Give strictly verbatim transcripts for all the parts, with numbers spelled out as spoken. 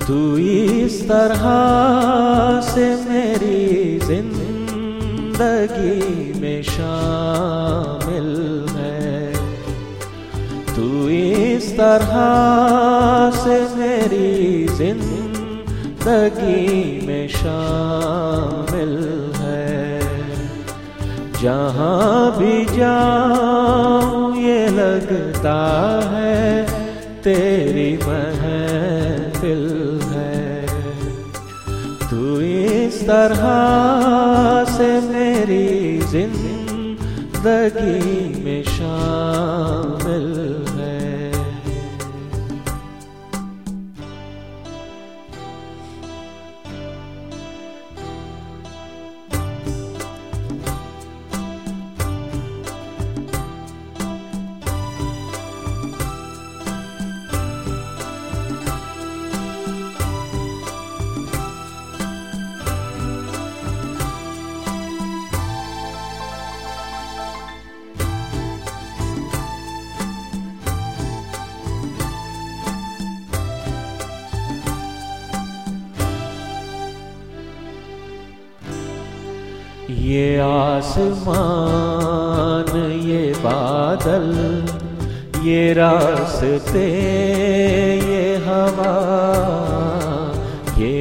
तू इस तरह से मेरी जिंदगी में शामिल है, तू इस तरह से मेरी जिंदगी में शामिल है। जहाँ भी जाऊँ ये लगता है तेरी महफिल है, तू इस तरह से मेरी जिंदगी में शामिल है। ये आसमान, ये बादल, ये रास्ते, ये हवा, ये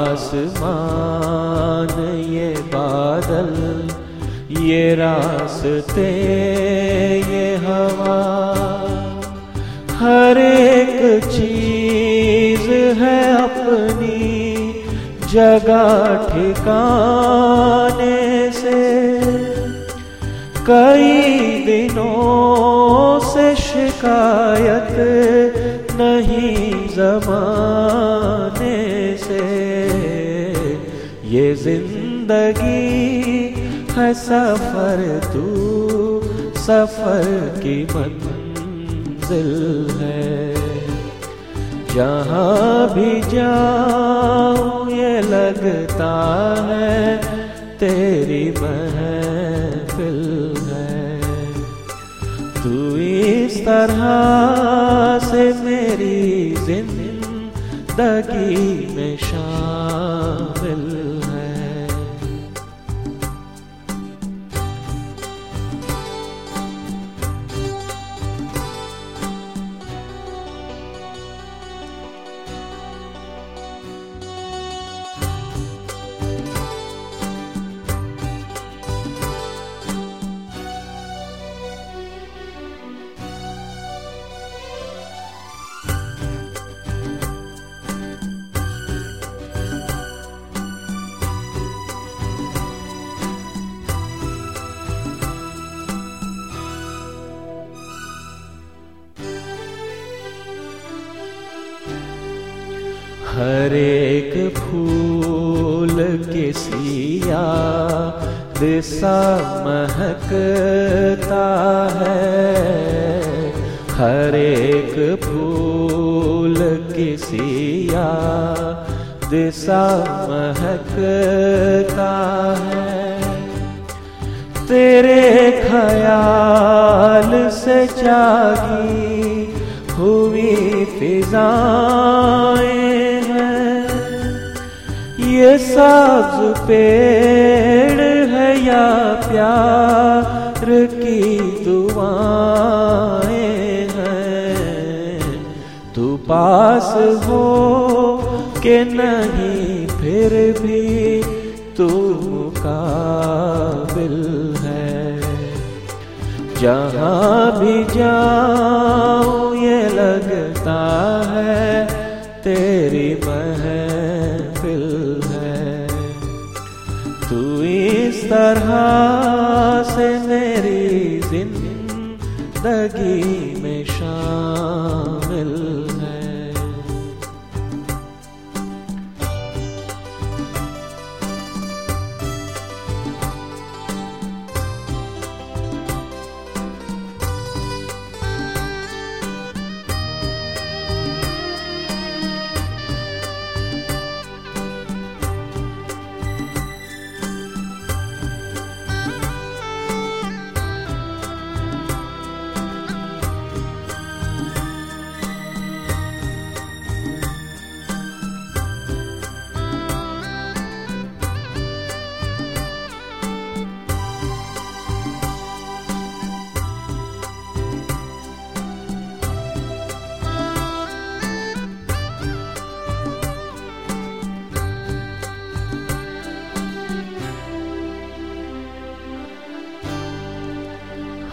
आसमान, ये बादल, ये रास्ते, ये हवा, हर एक चीज है अपनी जगह ठिकाने से। कई दिनों से शिकायत नहीं ज़माने से। ये जिंदगी है सफर, तू सफर की मंजिल है। जहाँ भी जाऊँ ये लगता है तेरी महफिल है, तू इस तरह से मेरी जिंदगी में शामिल है। हर एक फूल किसी याद सा महकता है, हर एक फूल किसी याद सा महकता है। तेरे ख्याल से जागी हुई फिजाएं, ये साज पेड़ है या प्यार की दुआएं हैं। तू पास हो के नहीं फिर भी तू मुकाबिल है। जहाँ भी जाऊँ ये लगता है तेरी महफिल है, तू इस तरह से मेरी जिंदगी में शामिल है।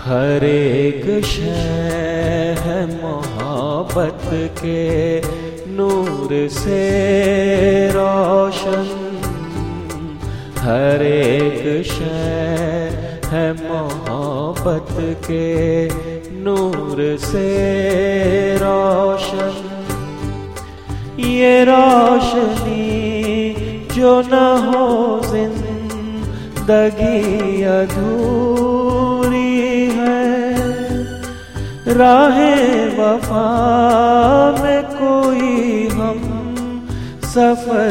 हर एक शय है मोहब्बत के नूर से रोशन। हर एक शय है मोहब्बत के नूर से रोशन। ये रोशनी जो न हो जिंदगी अधूरी है। राहे वफा में कोई हम सफर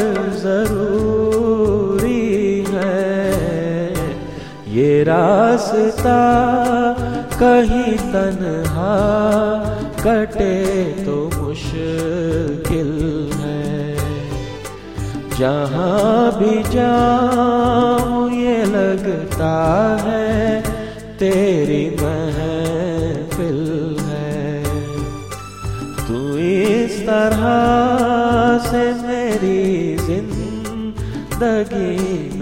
जरूरी है। ये रास्ता कहीं तन्हा कटे तो मुश्किल है। जहाँ भी जाऊँ ये लगता है तेरी महफिल है। तू इस तरह से मेरी जिंदगी